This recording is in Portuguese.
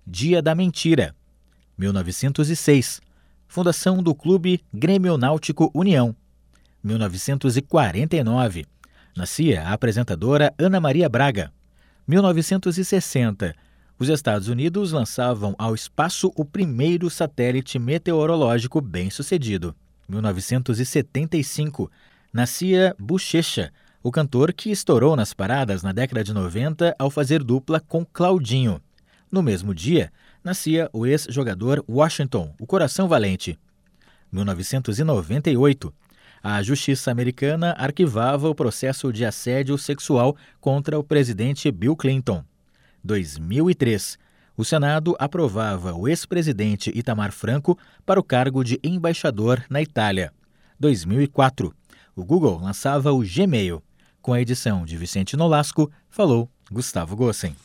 Dia da Mentira. 1906. Fundação do Clube Grêmio Náutico União. 1949. Nascia a apresentadora Ana Maria Braga. 1960. Os Estados Unidos lançavam ao espaço o primeiro satélite meteorológico bem-sucedido. 1975. Nascia Buchecha, o cantor que estourou nas paradas na década de 90 ao fazer dupla com Claudinho. No mesmo dia, nascia o ex-jogador Washington, o Coração Valente. 1998. A Justiça americana arquivava o processo de assédio sexual contra o presidente Bill Clinton. 2003. O Senado aprovava o ex-presidente Itamar Franco para o cargo de embaixador na Itália. 2004. O Google lançava o Gmail. Com a edição de Vicente Nolasco, falou Gustavo Gossen.